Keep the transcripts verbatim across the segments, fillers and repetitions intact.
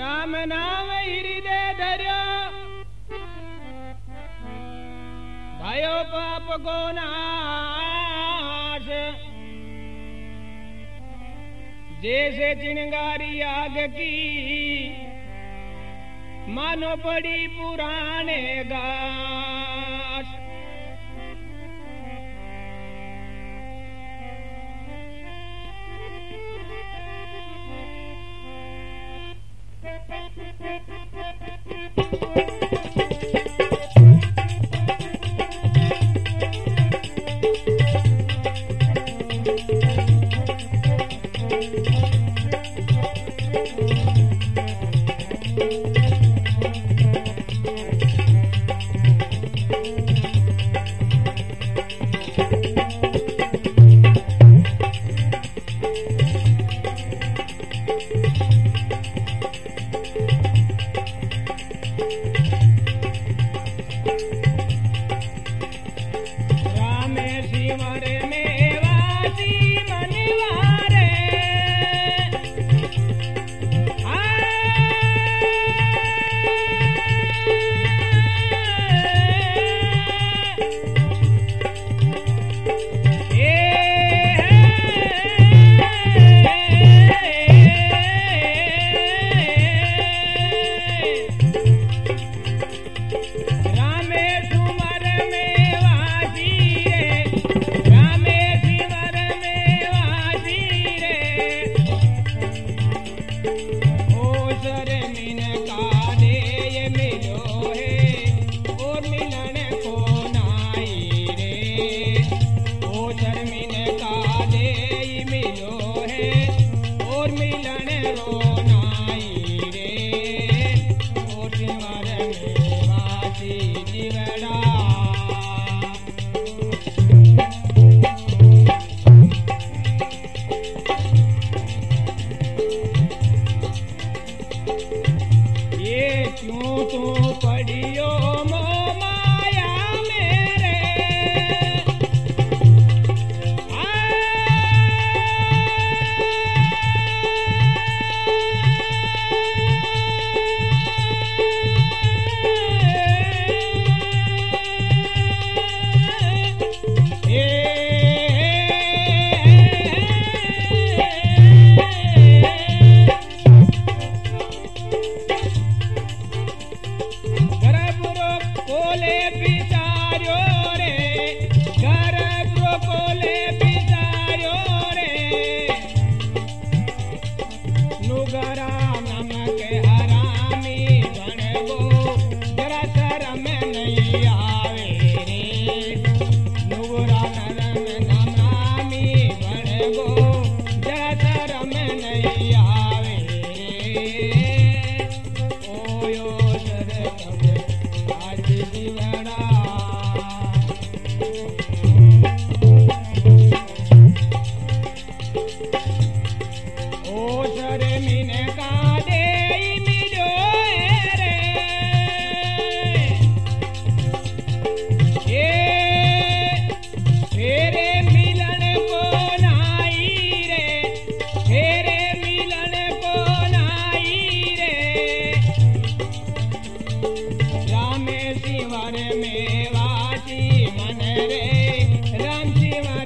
राम नाम हृदय धर्यो भयो पाप को नाश। जैसे चिंगारी आग की मानो पड़ी पुराने गाछ।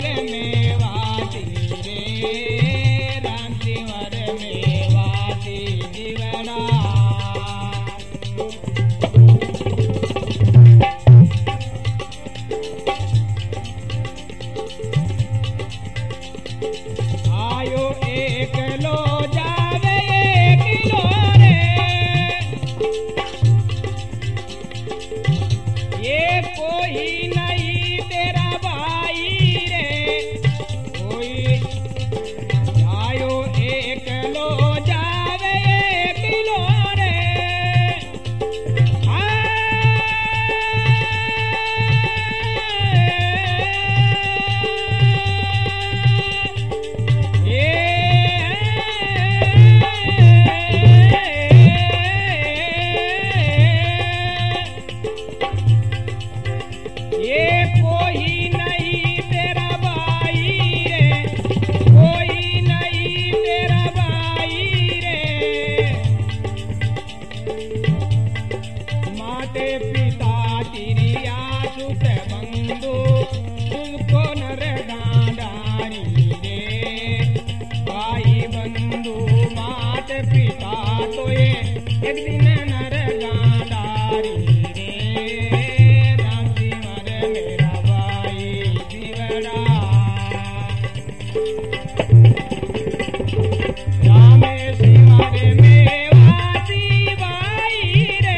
मेवाती एक दिन नर गांधारी रे राम सिमर मेरा भाई जीवड़ा राम सिमर मेवासी भाई रे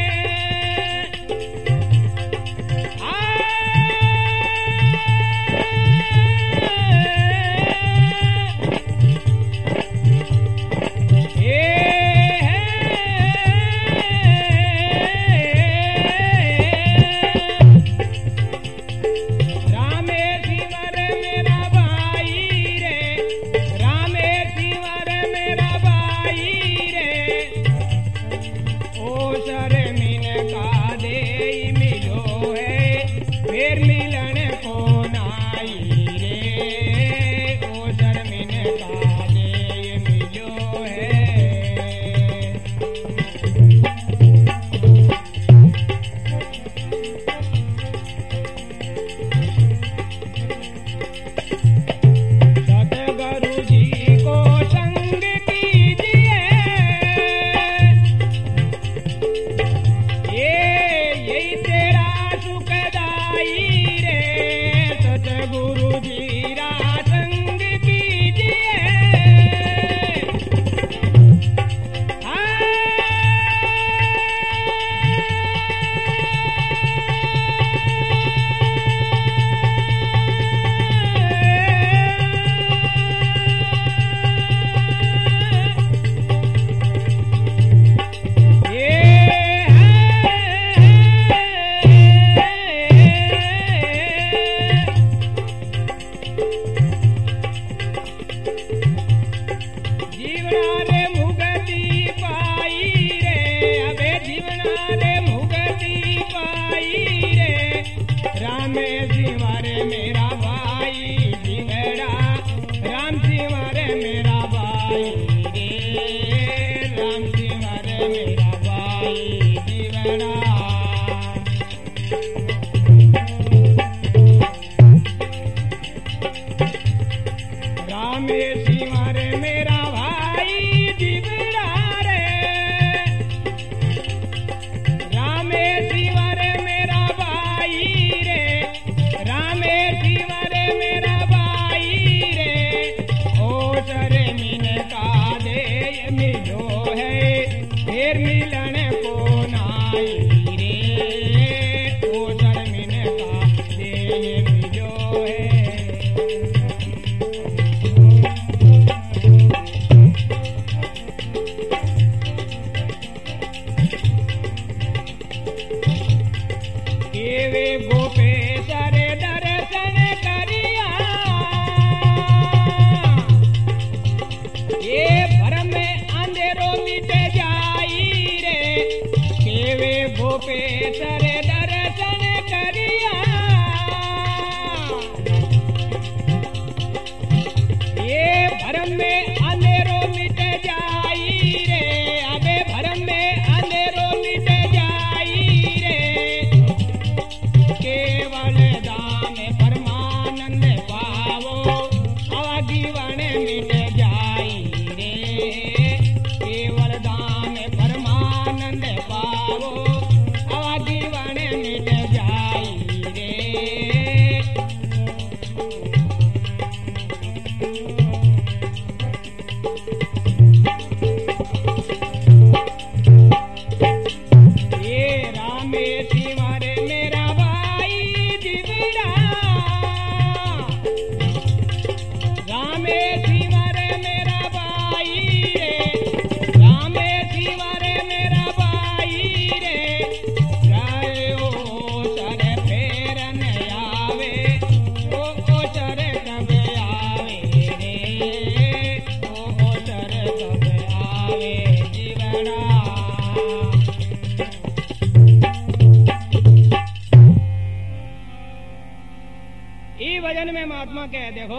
भजन में महात्मा कह देखो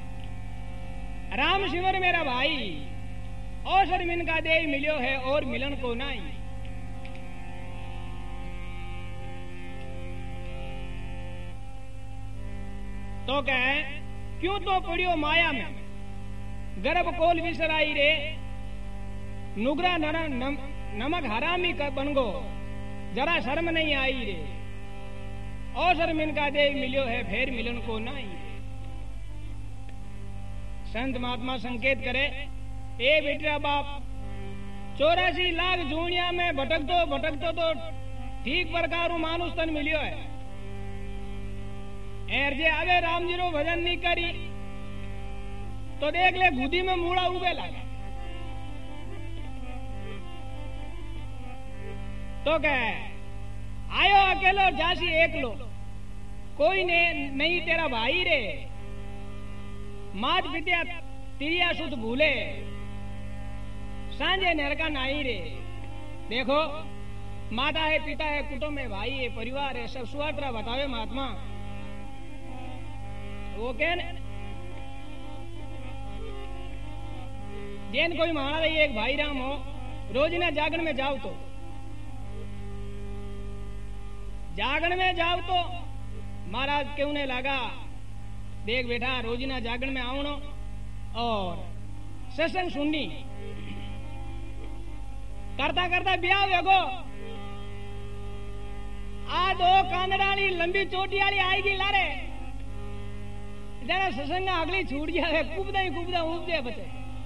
राम शिवर मेरा भाई औसर मिन का दे मिलियो है और मिलन को नहीं। तो कहे क्यों तो पड़ियो माया में गर्भ कोल विसराई रे नुगरा नर नमक हरामी बन गो, जरा शर्म नहीं आई रे। अवसर मिनका दे मिलियो है, फेर मिलन को नहीं रे। संत महात्मा संकेत करे, ए बेटा बाप, चौरासी लाख जूनिया में भटकतो भटकतो तो ठीक प्रकार मानुष तन मिलियो है। एर जे आवे राम जी रो भजन नहीं करी तो देख ले गुदी में मूड़ा उबे लागे। तो कहे आयो अकेलो जासी एकलो, कोई ने नहीं तेरा भाई रे। मात पिता तिरिया सुत भूले, सांझे नरका नाई रे। देखो माता है, पिता है, कुटुंब है, भाई है, परिवार है, सब सुहात्रा बतावे महात्मा। वो कह जेन कोई माना रही एक भाई राम हो, रोज ना जागरण में जाओ तो जागरण में जाओ तो महाराज क्यों ने लगा, देख बेटा रोज ना जागरण में आओ नो और सत्संग सुननी करता करता ब्याह वेगो। आ दो कांदड़ाली लंबी चोटी वाली आएगी लारे, जरा सत्संग अगली छूट जाए, कुबदा ही कुबदा उपजे बचे।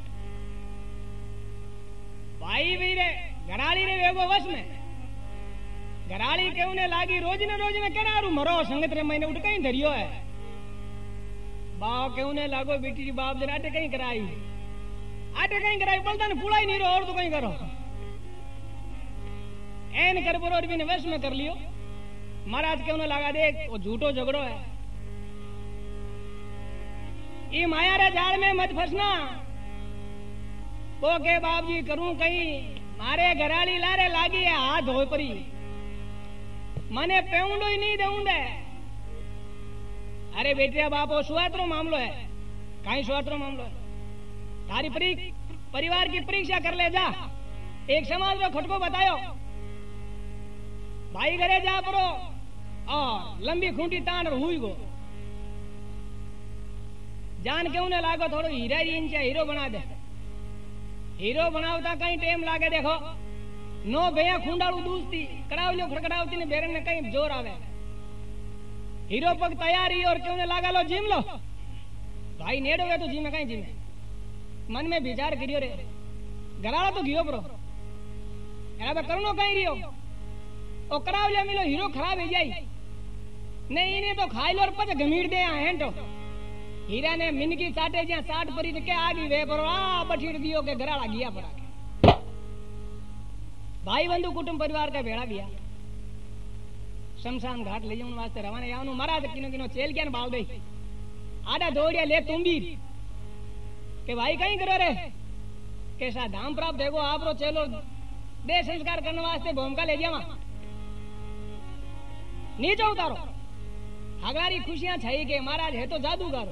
भाई भी रे घराली रे वेगो वस में, घराली के उन्हें लागी रोज ने रोज ने कहना रू मरो संगत रे मैंने उठ कहीं धरियो है। बाप के उन्हें लागो बेटी जी बाप जरा आटे कहीं कराई, आटे कहीं कराई, बोलता ने पुड़ा ही नहीं रो और तो कहीं करो। एन कर बरोर भी ने वश में कर लियो। महाराज के उन्हें लगा देख वो झूठो झगड़ो है, ये माया रे जाल में मत फंसना। वो के बाप जी करूं कहीं मारे घराली लारे लागी है हाथ धो परी, मने पेउंडो ही नहीं देऊं दे। अरे बेटिया बापो सुहात्रो मामलो है, कहीं सुहात्रो मामलो है। थारी परी परिवार की परीक्षा कर ले जा, एक समाज में खटको बतायो, भाई घरे जा परो और लंबी खूंटी तान हुई गो। जान के उन्हें लागो थोड़ो हीरा इंचा हीरो बना दे। हीरो बनावता कहीं टेम लागे, देखो नो भैया खूंडाड़ू दूसती कड़ावलियो खड़खड़ावती ने बेरन में कहीं जोर आवे। हीरो पग तैयारी और क्यों ने लागा लो जिम लो, भाई नेड़ हो गए तो जिम कहीं जिमे। मन में विचार करियो रे घराड़ा तो गियो ब्रो, करो कहीं रियो ओ करावलिया मिलो हीरो खराब हो जाई नहीं, इन्हें तो खाई लो और पच गमीर दे हेंटो। हीरा ने मिनकी साटे ज्या साठ परी के आगी वे पर आ बठीड़ दियो के घराड़ा गया पड़ा के। भाई बंधु कुटुंब परिवार का भेड़ा गया, शमशान घाट ले जाऊं वास्ते रवाना यावनु। महाराज किनो किनो चेल क्या बाल दे आधा दौड़िया ले तुम भी के भाई कहीं करो रे, कैसा धाम प्राप्त देखो आप रो चलो दे संस्कार करने वास्ते भूमिका ले जावा, नीचे उतारो। हगारी खुशियां छई के महाराज है तो जादूगर।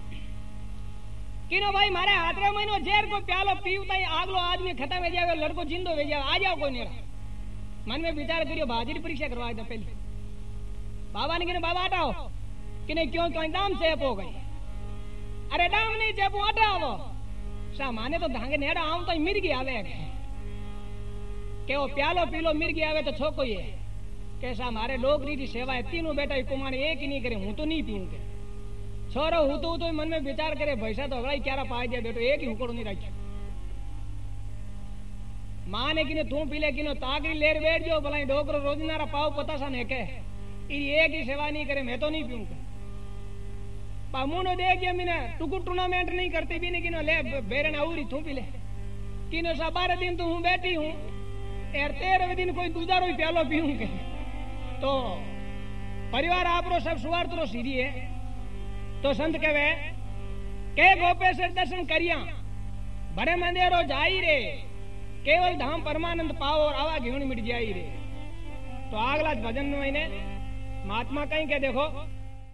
किनो भाई मारे हाथरे महीनो जेर को प्यालो पीवता ही आगलो आदमी खत्म हो जावे, लड़को जिंदो हो जावे, आ जाओ कोई नेरा। मन में विचार करियो बाजी की परीक्षा करवाए तो पहले बाबा ने किने बाबा हटाओ किने क्यों क्यों दाम से हो गई। अरे दाम नहीं चेपू हटाओ सा माने तो धांगे नेड़ा आऊं तो मिर्गी आवे के वो प्यालो पीलो मिर्गी आवे तो छोको ये कैसा मारे लोग रीति सेवा है। तीनों बेटा कुमार एक ही नहीं करे, हूं तो नहीं पीऊं के छोरो हूं तो, तो मन में विचार करे भैसा तो अगला क्यारा पाए दिया बेटो, एक ही हुकड़ो नहीं रखी। माँ ने किने तू पीले किनो ताकरी लेर बैठ जो भलाई डोकरो रोजनारा पाव पता सा ने के एक ही सेवा नहीं करे, मैं तो नहीं पीऊं के। पामुनो देख गया मैंने टुकुर टूर्नामेंट नहीं करती भी नहीं किनो ले बेरन आउरी तू पीले किनो सा बारह दिन तो हूं बैठी हूं यार तेरहवें दिन कोई दूसरा ही प्यालो पीऊं के। तो परिवार आप रो सब सुवार्थ रो सीधी है। तो संत कहे के गोपेश्वर दर्शन करिया बड़े मंदिरो जाई रे, केवल धाम परमानंद पाओ और आवा घिवण मिट जाई रे। तो अगला भजन में महात्मा कहीं के देखो